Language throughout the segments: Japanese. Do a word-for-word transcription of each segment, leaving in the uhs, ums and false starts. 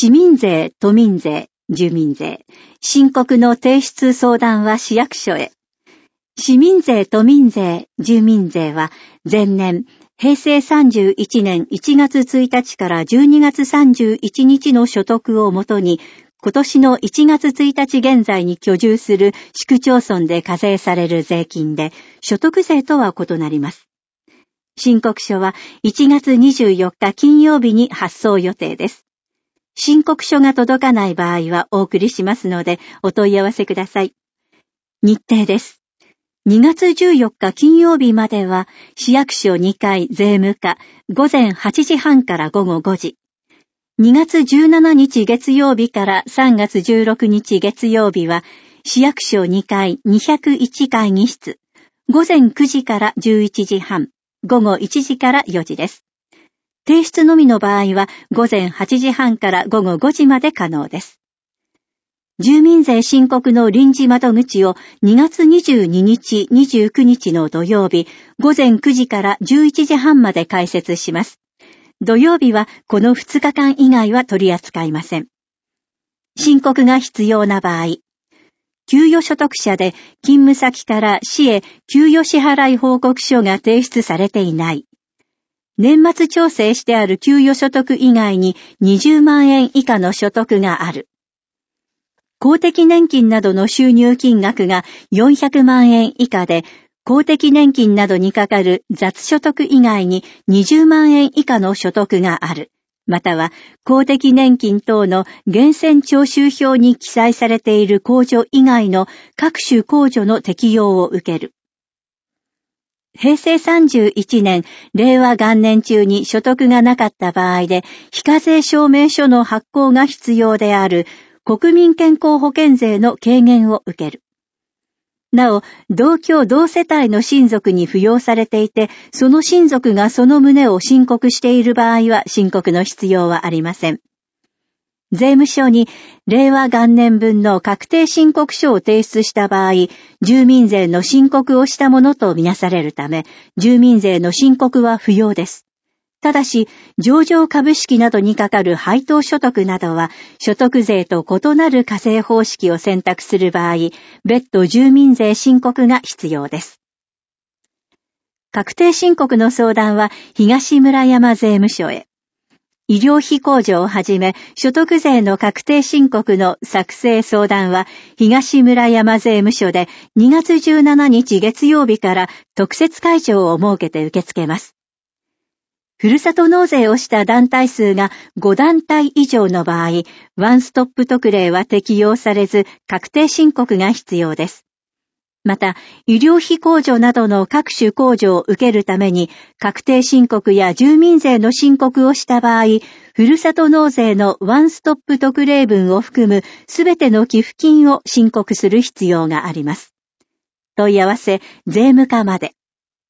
市民税、都民税、住民税、申告の提出相談は市役所へ。市民税、都民税、住民税は前年、平成さんじゅういちねんいちがつついたちからじゅうにがつさんじゅういちにちの所得をもとに、今年のいちがつついたち現在に居住する市区町村で課税される税金で、所得税とは異なります。申告書はいちがつにじゅうよっか金曜日に発送予定です。申告書が届かない場合はお送りしますので、お問い合わせください。日程です。にがつじゅうよっか金曜日までは、市役所にかい税務課、午前はちじはんから午後ごじ。にがつじゅうしちにち月曜日からさんがつじゅうろくにち月曜日は、市役所にかいにひゃくいち会議室、午前くじからじゅういちじはん、午後いちじからよじです。提出のみの場合は、午前はちじはんから午後ごじまで可能です。住民税申告の臨時窓口をにがつにじゅうににち、にじゅうくにちの土曜日、午前くじからじゅういちじはんまで開設します。土曜日はこのふつかかん以外は取り扱いません。申告が必要な場合、給与所得者で勤務先から市へ給与支払い報告書が提出されていない。年末調整してある給与所得以外ににじゅうまんえん以下の所得がある。公的年金などの収入金額がよんひゃくまんえん以下で、公的年金などにかかる雑所得以外ににじゅうまんえん以下の所得がある。または、公的年金等の源泉徴収票に記載されている控除以外の各種控除の適用を受ける。平成さんじゅういちねん、令和元年中に所得がなかった場合で、非課税証明書の発行が必要である国民健康保険税の軽減を受ける。なお、同居同世帯の親族に扶養されていて、その親族がその旨を申告している場合は申告の必要はありません。税務署に令和元年分の確定申告書を提出した場合、住民税の申告をしたものとみなされるため、住民税の申告は不要です。ただし、上場株式などにかかる配当所得などは、所得税と異なる課税方式を選択する場合、別途住民税申告が必要です。確定申告の相談は、東村山税務署へ。医療費控除をはじめ、所得税の確定申告の作成相談は、東村山税務署でにがつじゅうしちにち月曜日から特設会場を設けて受け付けます。ふるさと納税をした団体数がごだんたい以上の場合、ワンストップ特例は適用されず、確定申告が必要です。また、医療費控除などの各種控除を受けるために、確定申告や住民税の申告をした場合、ふるさと納税のワンストップ特例分を含むすべての寄付金を申告する必要があります。問い合わせ、税務課まで。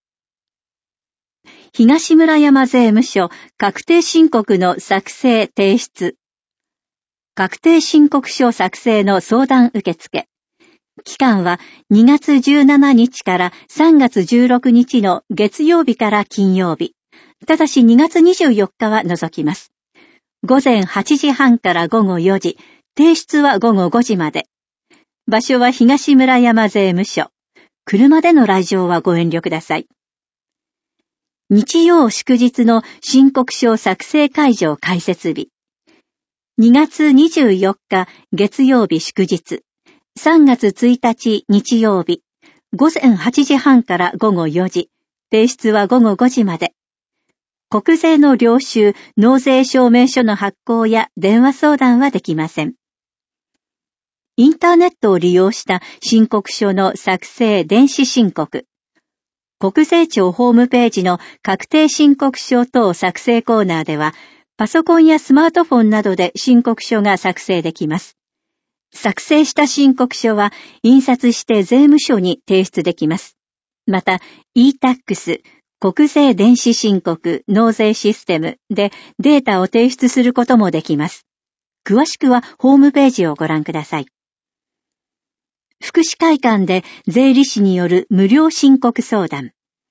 東村山税務署確定申告の作成提出。確定申告書作成の相談受付。期間はにがつじゅうしちにちからさんがつじゅうろくにちの月曜日から金曜日。ただしにがつにじゅうよっかは除きます。午前はちじはんから午後よじ。提出は午後ごじまで。場所は東村山税務署。車での来場はご遠慮ください。日曜祝日の申告書作成会場開設日。にがつにじゅうよっか月曜日祝日。さんがつついたち日曜日。午前はちじはんから午後よじ。提出は午後ごじまで。国税の領収、納税証明書の発行や電話相談はできません。インターネットを利用した申告書の作成電子申告。国税庁ホームページの確定申告書等作成コーナーでは、パソコンやスマートフォンなどで申告書が作成できます。作成した申告書は印刷して税務署に提出できます。また、イータックス、国税電子申告納税システムでデータを提出することもできます。詳しくはホームページをご覧ください。福祉会館で税理士による無料申告相談。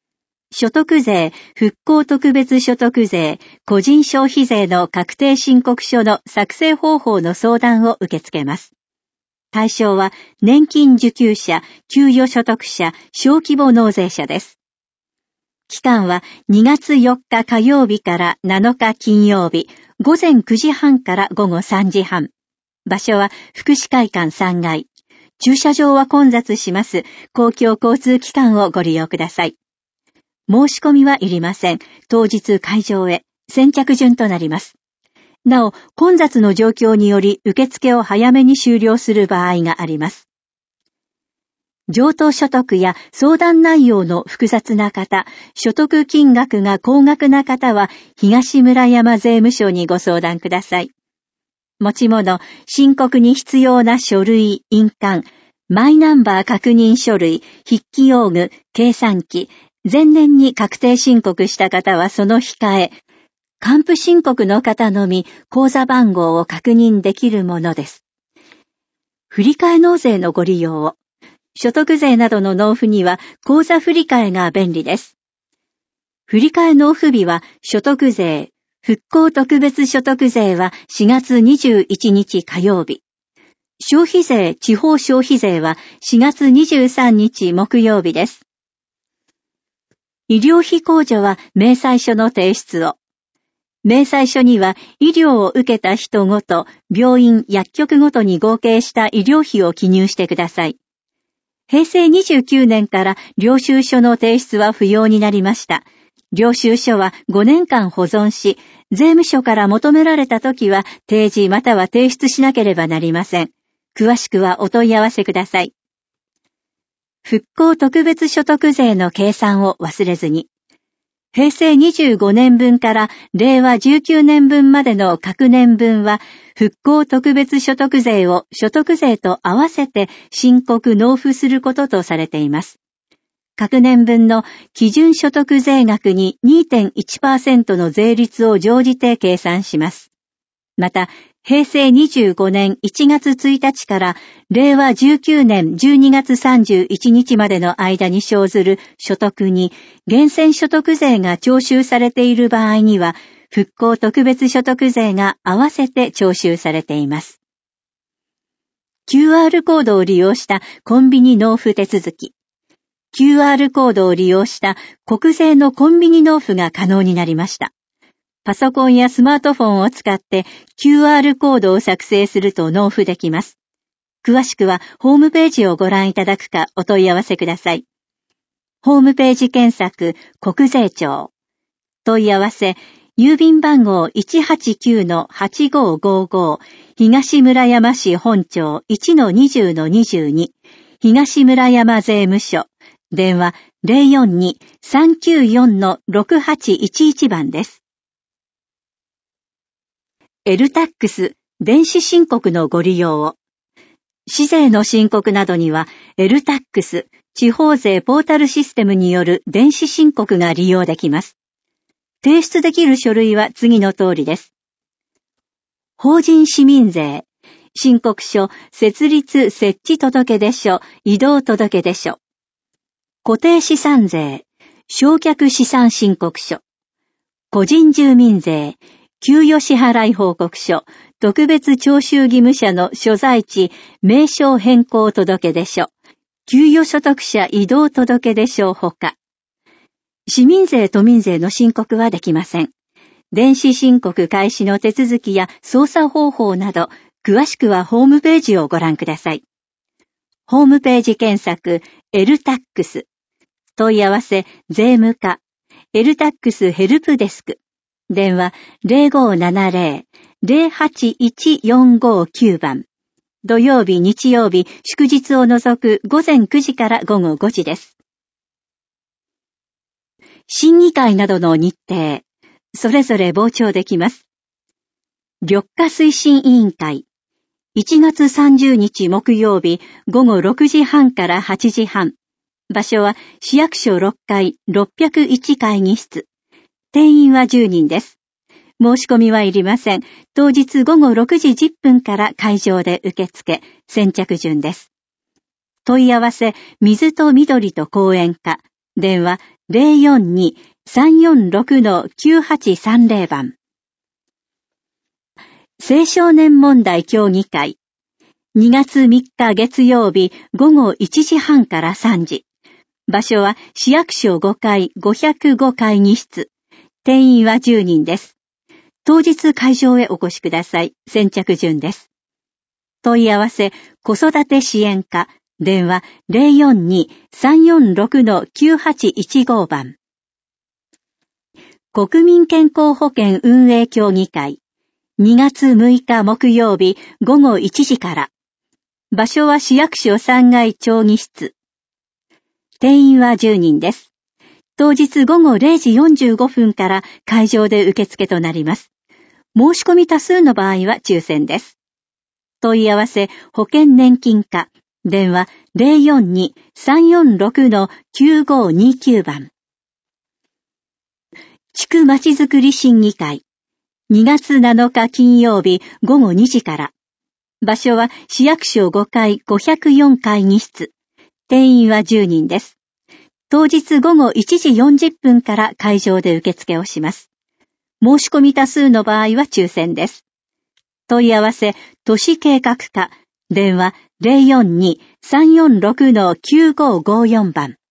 所得税、復興特別所得税、個人消費税の確定申告書の作成方法の相談を受け付けます。対象は年金受給者、給与所得者、小規模納税者です。期間はにがつよっか火曜日からなのか金曜日、ごぜんくじはんからごごさんじはん。場所は福祉会館さんがい。駐車場は混雑します。公共交通機関をご利用ください。申し込みはいりません。当日会場へ。先着順となります。なお、混雑の状況により受付を早めに終了する場合があります。譲渡所得や相談内容の複雑な方、所得金額が高額な方は東村山税務署にご相談ください。持ち物、申告に必要な書類、印鑑、マイナンバー確認書類、筆記用具、計算機、前年に確定申告した方はその控え、還付申告の方のみ口座番号を確認できるものです。振替納税のご利用を。所得税などの納付には口座振替が便利です。振替納付日は所得税、復興特別所得税はしがつにじゅういちにち火曜日。消費税、地方消費税はしがつにじゅうさんにち木曜日です。医療費控除は明細書の提出を。明細書には医療を受けた人ごと、病院、薬局ごとに合計した医療費を記入してください。へいせいにじゅうきゅうねんから領収書の提出は不要になりました。領収書はごねんかん保存し、税務署から求められたときは提示または提出しなければなりません。詳しくはお問い合わせください。復興特別所得税の計算を忘れずに。へいせいにじゅうごねんぶんかられいわじゅうきゅうねんぶんまでの各年分は復興特別所得税を所得税と合わせて申告納付することとされています。各年分の基準所得税額に にてんいちパーセント の税率を乗じて計算します。また、へいせいにじゅうごねんいちがつついたちかられいわじゅうきゅうねんじゅうにがつさんじゅういちにちまでの間に生ずる所得に源泉所得税が徴収されている場合には復興特別所得税が合わせて徴収されています。キューアール コードを利用したコンビニ納付手続き。キューアール コードを利用した国税のコンビニ納付が可能になりました。パソコンやスマートフォンを使って キューアール コードを作成すると納付できます。詳しくはホームページをご覧いただくかお問い合わせください。ホームページ検索、国税庁。問い合わせ、郵便番号 いちはちきゅうのはちごごご、東村山市本町 いちのにじゅうのにじゅうに、東村山税務署。電話 ゼロよんに さんきゅうよんのろくはちいちいち 番です。エルタックス 電子申告のご利用を。市税の申告などには エルタックス 地方税ポータルシステムによる電子申告が利用できます。提出できる書類は次の通りです。法人市民税、申告書、設立設置届出書、移動届出書。固定資産税、償却資産申告書。個人住民税、給与支払い報告書、特別徴収義務者の所在地、名称変更届出書、給与所得者移動届出書ほか。市民税・都民税の申告はできません。電子申告開始の手続きや操作方法など、詳しくはホームページをご覧ください。ホームページ検索、エルタックス。問い合わせ、税務課、エルタックスヘルプデスク。電話 ゼロごななゼロ ゼロはちいちよんごきゅう 番。土曜日、日曜日、祝日を除くごぜんくじからごごごじです。審議会などの日程、それぞれ傍聴できます。緑化推進委員会、いちがつさんじゅうにち木曜日ごごろくじはんからはちじはん。場所は市役所ろっかいろっぴゃくいち会議室。定員はじゅうにんです。申し込みはいりません。当日ごごろくじじゅっぷんから会場で受付、先着順です。問い合わせ、水と緑と講演課。電話ゼロよんに さんよんろく きゅうはちさんゼロ 番。青少年問題協議会。にがつみっか月曜日午後いちじはんからさんじ。場所は市役所ごかいごひゃくご会議室。定員はじゅうにんです。当日会場へお越しください。先着順です。問い合わせ、子育て支援課、電話 ゼロよんに さんよんろく きゅうはちいちご 番。国民健康保険運営協議会。にがつむいか木曜日午後いちじから。場所は市役所さんがい町議室。定員はじゅうにんです。当日午後れいじよんじゅうごふんから会場で受付となります。申し込み多数の場合は抽選です。問い合わせ、保険年金課、電話 ゼロよんに さんよんろく きゅうごにきゅう 番。地区まちづくり審議会。にがつなのか金曜日午後にじから。場所は市役所ごかいごひゃくよん会議室。定員はじゅうにんです。当日午後いちじよんじゅっぷんから会場で受付をします。申し込み多数の場合は抽選です。問い合わせ、都市計画課、電話 ゼロよんに さんよんろく きゅうごごよん 番。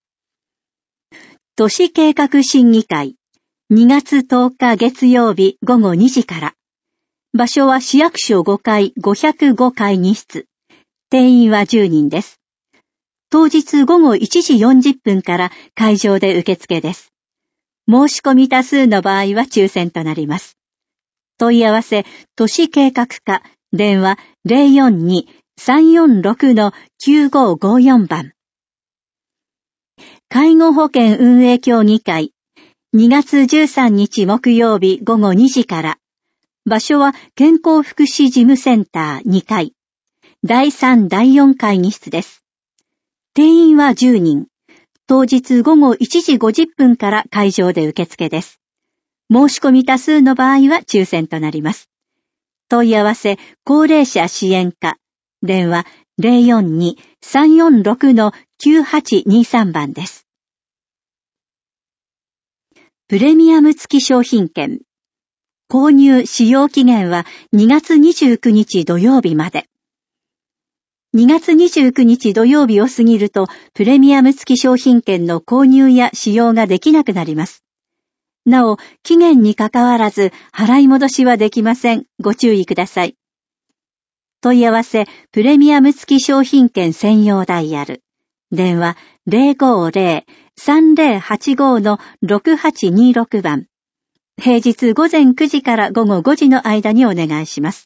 都市計画審議会。にがつとおか月曜日午後にじから。場所は市役所ごかいごひゃくご会議室。定員はじゅうにんです。当日午後いちじよんじゅっぷんから会場で受付です。申し込み多数の場合は抽選となります。問い合わせ、都市計画課、電話 ゼロよんに さんよんろく きゅうごごよん 番。介護保険運営協議会。にがつじゅうさんにち木曜日午後にじから。場所は健康福祉事務センターにかい。だいさんだいよん会議室です。定員はじゅうにん。当日午後いちじごじゅっぷんから会場で受付です。申し込み多数の場合は抽選となります。問い合わせ、高齢者支援課。電話 ゼロよんに さんよんろく きゅうはちにさん 番です。プレミアム付き商品券。購入使用期限はにがつにじゅうくにち土曜日まで。にがつにじゅうくにち土曜日を過ぎると、プレミアム付き商品券の購入や使用ができなくなります。なお、期限にかかわらず、払い戻しはできません。ご注意ください。問い合わせ、プレミアム付き商品券専用ダイヤル。電話 ゼロごゼロ さんゼロはちご ろくはちにろく 番。平日午前くじから午後ごじの間にお願いします。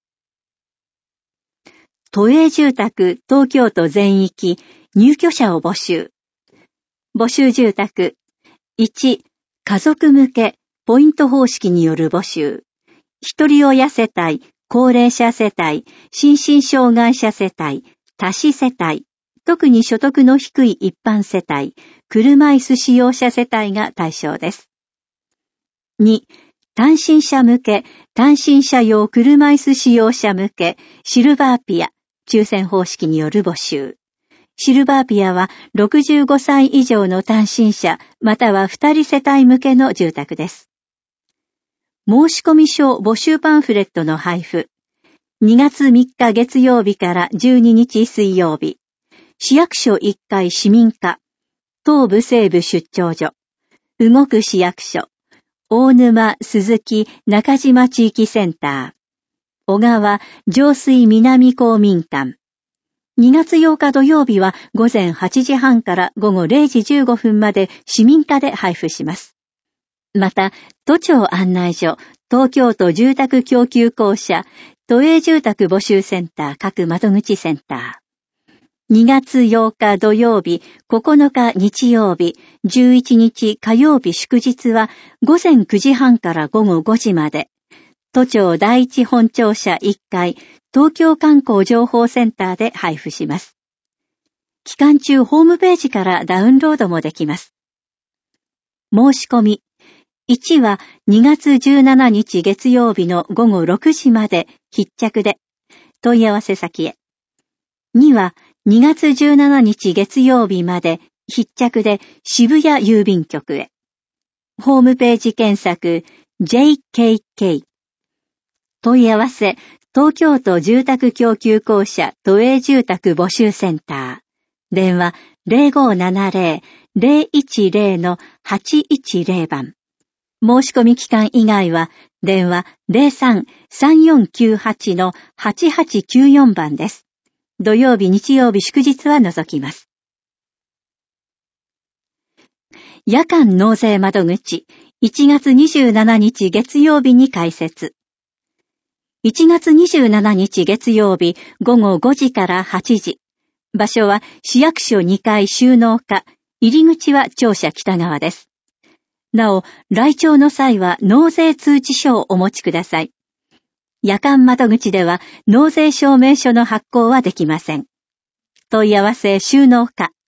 都営住宅東京都全域入居者を募集。募集住宅。いち、家族向けポイント方式による募集。一人親世帯、高齢者世帯、心身障害者世帯、多子世帯、特に所得の低い一般世帯、車椅子使用者世帯が対象です。に、単身者向け、単身者用車椅子使用者向け、シルバーピア、抽選方式による募集。シルバーピアはろくじゅうごさい以上の単身者、またはふたり世帯向けの住宅です。申込書募集パンフレットの配布。にがつみっか月曜日からじゅうににち水曜日。市役所いっかい市民課。東部西部出張所。動く市役所。大沼、鈴木、中島地域センター。小川、上水南公民館。にがつようか土曜日は午前はちじはんから午後れいじじゅうごふんまで市民課で配布します。また、都庁案内所、東京都住宅供給公社、都営住宅募集センター各窓口センター。にがつようか土曜日、ここのか日曜日、じゅういちにち火曜日祝日は午前くじはんから午後ごじまで、都庁第一本庁舎いっかい、東京観光情報センターで配布します。期間中ホームページからダウンロードもできます。申し込み。いちはにがつじゅうしちにち月曜日の午後ろくじまで必着で、問い合わせ先へ。にはにがつじゅうしちにち月曜日まで必着で渋谷郵便局へ。ホームページ検索 ジェイケーケー。問い合わせ東京都住宅供給公社都営住宅募集センター。電話 ゼロごーななゼロ ゼロいちゼロ はちいちゼロ 番。申し込み期間以外は電話 ゼロさん さんよんきゅうはち はちはちきゅうよん 番です。土曜日、日曜日、祝日は除きます。夜間納税窓口、いちがつにじゅうしちにち月曜日に開設。いちがつにじゅうしちにち月曜日ごごごじからはちじ。場所は市役所にかい収納課、入り口は庁舎北側です。なお、来庁の際は納税通知書をお持ちください。夜間窓口では納税証明書の発行はできません。問い合わせ収納課